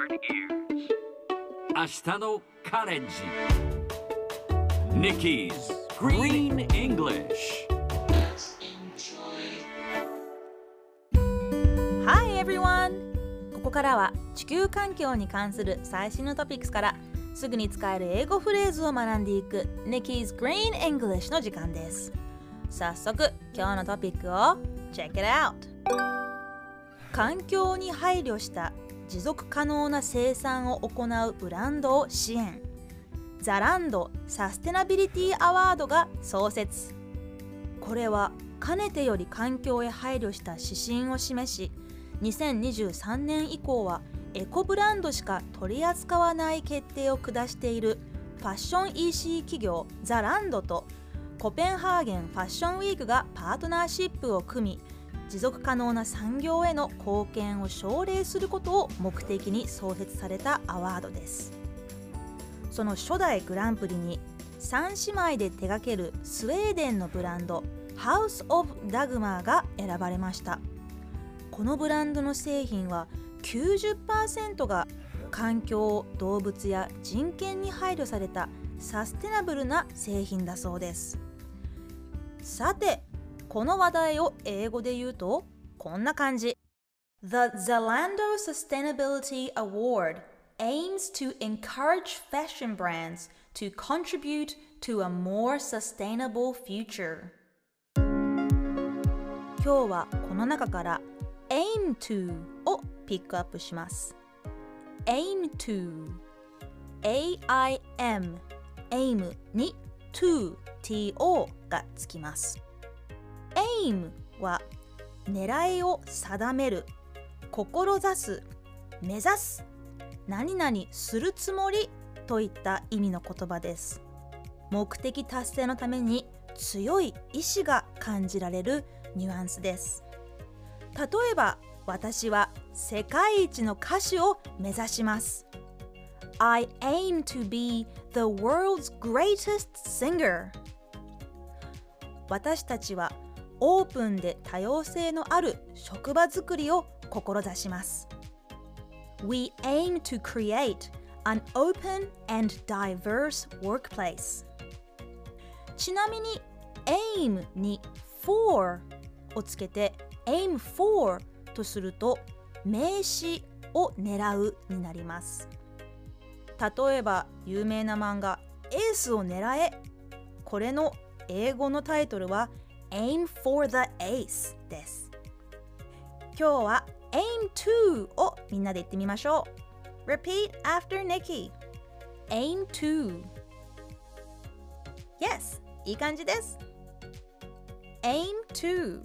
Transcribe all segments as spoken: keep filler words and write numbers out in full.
明日のカレッジ Nikki's Green English Hi everyone! ここからは地球環境に関する最新のトピックスからすぐに使える英語フレーズを学んでいく Nikki's Green English の時間です。早速今日のトピックを Check it out! 環境に配慮した持続可能な生産を行うブランドを支援。ザランドサステナビリティアワードが創設。これはかねてより環境へ配慮した指針を示し、にせんにじゅうさんねん以降はエコブランドしか取り扱わない決定を下しているファッション イーシー 企業ザランドとコペンハーゲンファッションウィークがパートナーシップを組み、持続可能な産業への貢献を奨励することを目的に創設されたアワードです。その初代グランプリにさん姉妹で手掛けるスウェーデンのブランドハウス・オブ・ダグマーが選ばれました。このブランドの製品は きゅうじゅっパーセント が環境、動物や人権に配慮されたサステナブルな製品だそうです。さて、この話題を英語で言うとこんな感じ。 The Zalando Sustainability Award aims to encourage fashion brands to contribute to a more sustainable future. 今日はこの中からaim to をピックアップします。aim toエーアイエム aim に to to がつきます。aim は狙いを定める、志す、目指す、何々するつもりといった意味の言葉です。目的達成のために強い意志が感じられるニュアンスです。例えば、私は世界一の歌手を目指します。I aim to be the world's greatest singer. 私たちはオープンで多様性のある職場づくりを志します。We aim to create an open and diverse workplace. ちなみに aim に for をつけて aim for とすると名詞を狙うになります。例えば有名な漫画エースを狙え。これの英語のタイトルは Aim for the Ace です。今日は Aim to をみんなで言ってみましょう。 Repeat after Nikki. Aim to. Yes, いい感じです。 Aim to.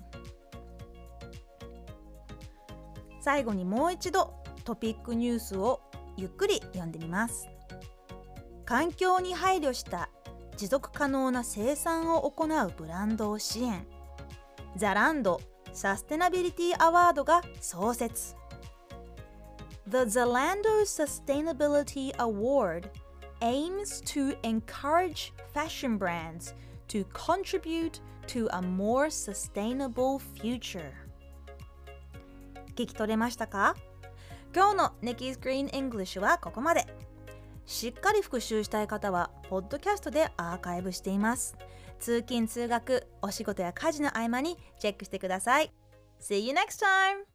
最後にもう一度トピックニュースをゆっくり読んでみます。環境に配慮した持続可能な生産を行うブランドを支援。ザランドサステナビリティアワードが創設。 The Zalando Sustainability Award aims to encourage fashion brands to contribute to a more sustainable future. 聞き取れましたか？今日の Nikki's Green English はここまで。しっかり復習したい方はポッドキャストでアーカイブしています。通勤通学、お仕事や家事の合間にチェックしてください。See you next time!